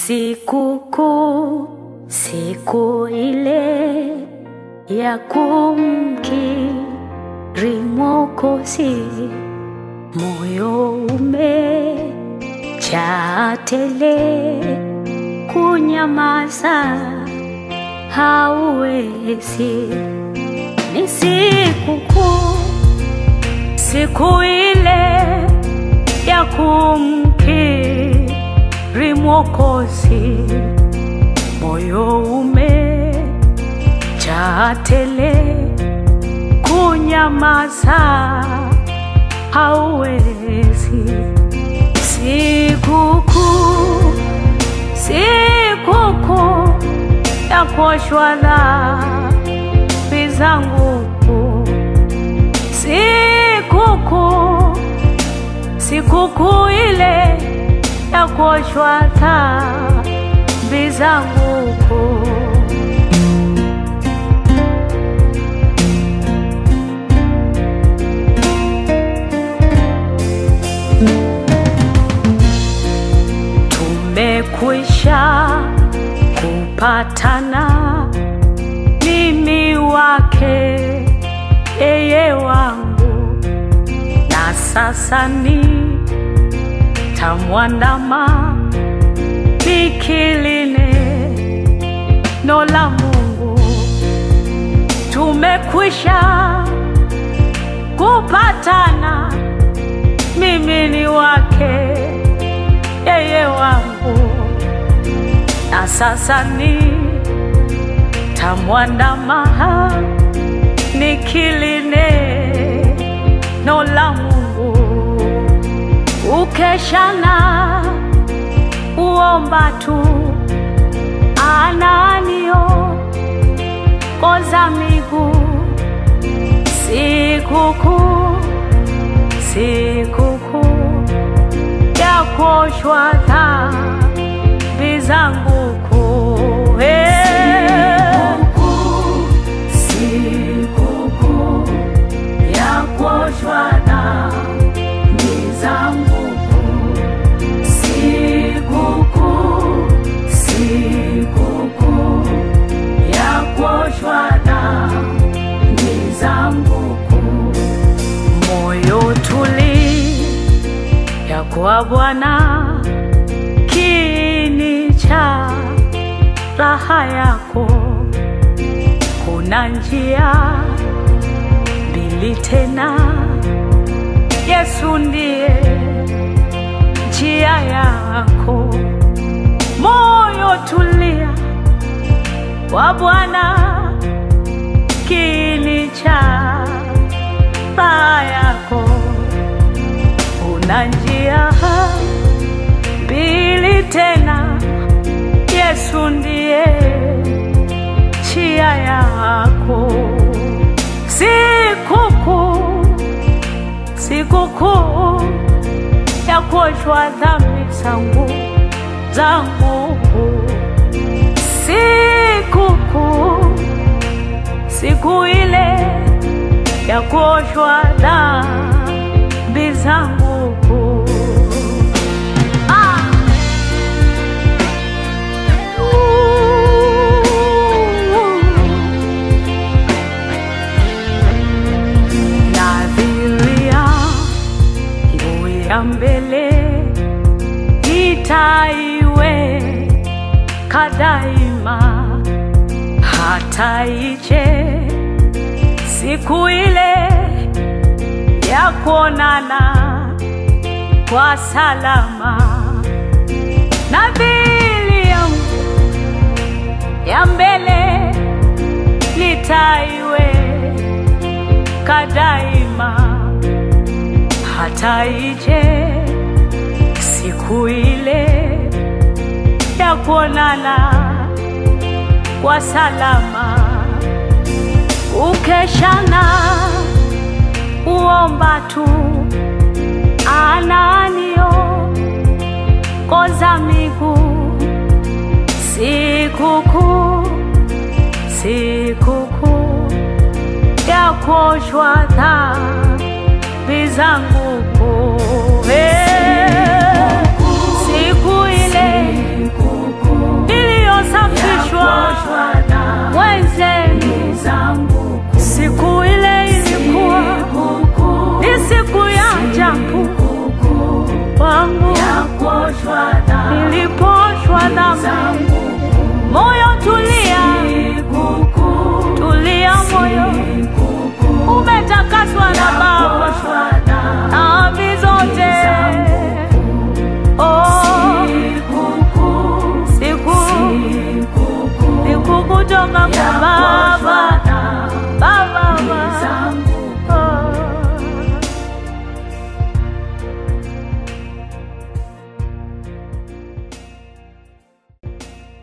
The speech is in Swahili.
Sikukuu, siku ile ya kumkiri Mwokozi, moyo umejaa tele, kunyamaza hauwezi. Ni sikukuu, siku ile ya kumkiri Mwokozi, moyo umejaa tele, kunyamaza hauwezi. Sikukuu, sikukuu ya kuoshwa dhambi zangu. Sikukuu, sikukuu ile ya kuoshwa dhambi zangu. Tumekwisha kupatana, mimi wake yeye wangu, na sasa nitamwandama nikiline neno la Mungu. Tumekwisha kupatana, mimi ni wake yeye wangu, na sasa nitamwandama nikiline neno la Mungu. Ukeshana uomba tu, ananiongoza miguu. Sikukuu, sikukuu ya kuoshwa dhambi zangu. Sikukuu ya kuoshwa dhambi zangu. Sikukuu, sikukuu ya kuoshwa dhambi zangu. Moyo tulia kwa Bwana, kiini cha raha yako. Kuna njia mbili tena, Yesu ndiye njia yako. Moyo tulia kwa Bwana, kiini cha raha yako. Kuna njia mbili tena, Yesu ndiye njia yako. Sikukuu, sikukuu ya kuoshwa dhambi zangu. Sikukuu, siku ile ya kuoshwa dhambi zangu. Ya mbele nitaiweka daima, hata ije siku ile ya kuonana kwa salama. Nadhiri yangu ya mbele nitaiweka daima, hata ije siku ile ya kuonana kwa salama. Ukeshana uomba tu, ananiongoza miguu. Sikukuu, sikukuu ya kuoshwa dhambi zangu. Siku ile niliposafishwa mwenzenu. Siku ile ilikuwa ni siku ya ajabu kwangu, niliposhwa dhambi. Moyo tulia, tulia moyo, umetakaswa na Baba dhambi zote. Siku kutoka kwa Baba.